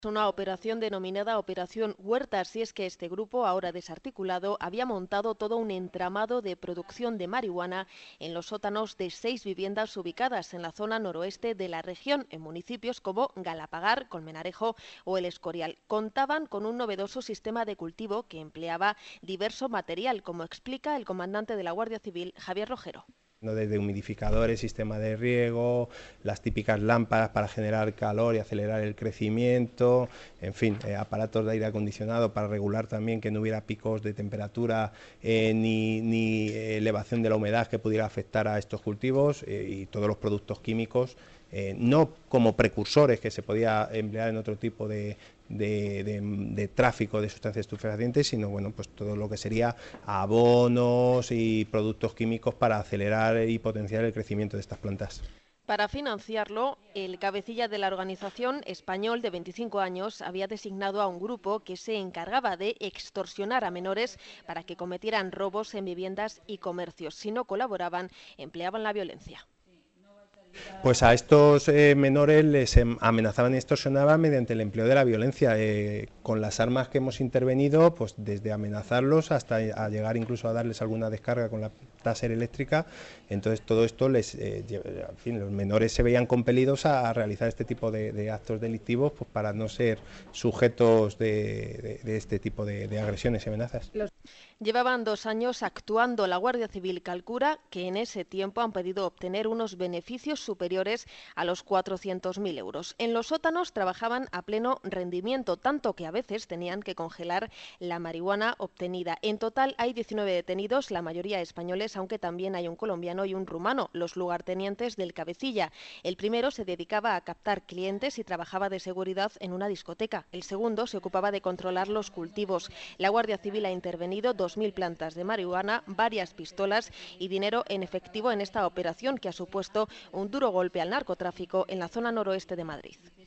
Una operación denominada Operación Huertas, y es que este grupo, ahora desarticulado, había montado todo un entramado de producción de marihuana en los sótanos de 6 viviendas ubicadas en la zona noroeste de la región, en municipios como Galapagar, Colmenarejo o El Escorial. Contaban con un novedoso sistema de cultivo que empleaba diverso material, como explica el comandante de la Guardia Civil, Javier Rojero. Desde humidificadores, sistema de riego, las típicas lámparas para generar calor y acelerar el crecimiento, en fin, aparatos de aire acondicionado para regular también que no hubiera picos de temperatura ni elevación de la humedad que pudiera afectar a estos cultivos, y todos los productos químicos, no como precursores que se podía emplear en otro tipo de tráfico de sustancias estupefacientes, sino bueno, pues todo lo que sería abonos y productos químicos para acelerar y potenciar el crecimiento de estas plantas. Para financiarlo, el cabecilla de la organización, español de 25 años, había designado a un grupo que se encargaba de extorsionar a menores para que cometieran robos en viviendas y comercios. Si no colaboraban, empleaban la violencia. Pues a estos menores les amenazaban y extorsionaban mediante el empleo de la violencia, con las armas que hemos intervenido, pues desde amenazarlos hasta a llegar incluso a darles alguna descarga con la taser eléctrica. Entonces todo esto en fin, los menores se veían compelidos a realizar este tipo de actos delictivos, pues para no ser sujetos de este tipo de agresiones y amenazas. Llevaban 2 años actuando. La Guardia Civil calcula que en ese tiempo han podido obtener unos beneficios superiores a los 400.000 euros. En los sótanos trabajaban a pleno rendimiento, tanto que a veces tenían que congelar la marihuana obtenida. En total hay 19 detenidos, la mayoría españoles, aunque también hay un colombiano y un rumano, los lugartenientes del cabecilla. El primero se dedicaba a captar clientes y trabajaba de seguridad en una discoteca. El segundo se ocupaba de controlar los cultivos. La Guardia Civil ha intervenido 2.000 plantas de marihuana, varias pistolas y dinero en efectivo en esta operación que ha supuesto un duro golpe al narcotráfico en la zona noroeste de Madrid.